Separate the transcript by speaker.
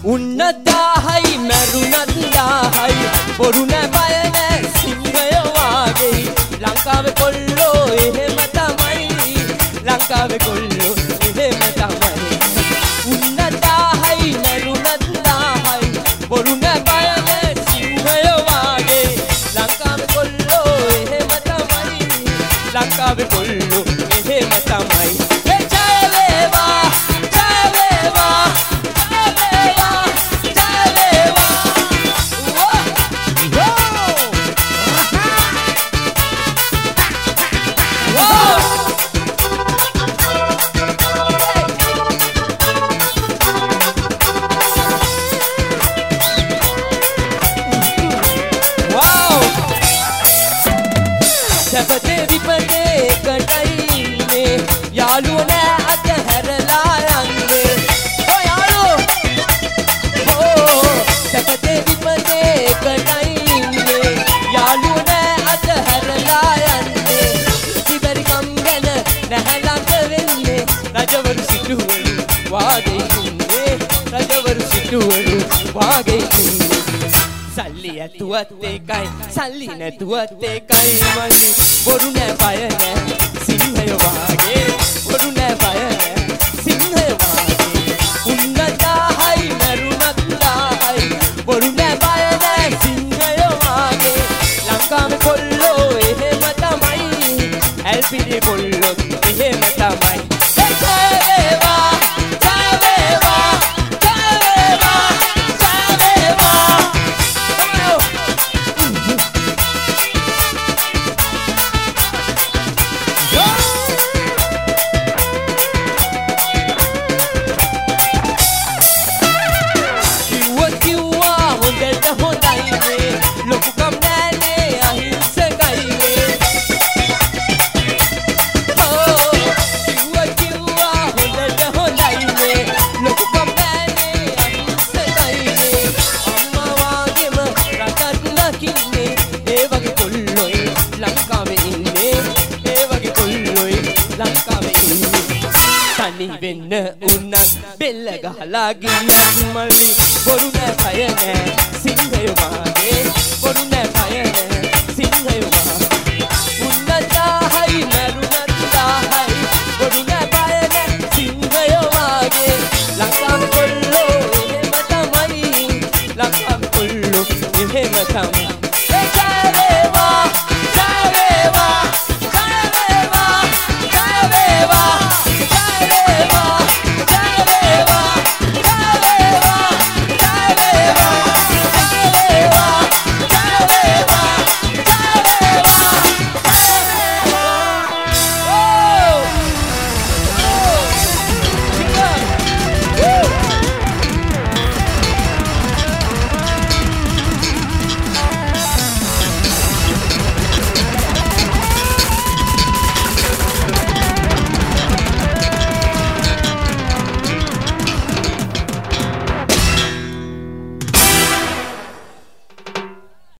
Speaker 1: උන්නදාහයි මරුණන්දාහයි බොරු නෑ බය නෑ සිංහය වාගේ ලංකාවේ කොල්ලෝ එහෙම තමයි ලංකාවේ කොල්ලෝ එහෙම තමයි උන්නදාහයි මරුණන්දාහයි බොරු නෑ බය නෑ සිංහය වාගේ ලංකාවේ කොල්ලෝ එහෙම තමයි ලංකාවේ කොල්ලෝ එහෙම තමයි සල්ලි ඇතුවත් ඒකයි සල්ලි නැතුවත් ඒකයි මල්ලි බොරු නෑ බය නෑ සිංහය වාගේ බොරු නෑ බය නෑ සිංහය වාගේ උන්නදාහයි මරුණන්දාහයි බොරු නෑ බය නෑ සිංහය වාගේ ලංකාවේ කොල්ලෝ එහෙම තමයි ඇල්පිරි කොල්ලොත් එහෙම තමයි වෙන්න උන්නත් බෙල්ල ගහලා ගියත් මල්ලි බොරු නෑ බය නෑ සිංහය වාගේ බොරු නෑ බය නෑ සිංහය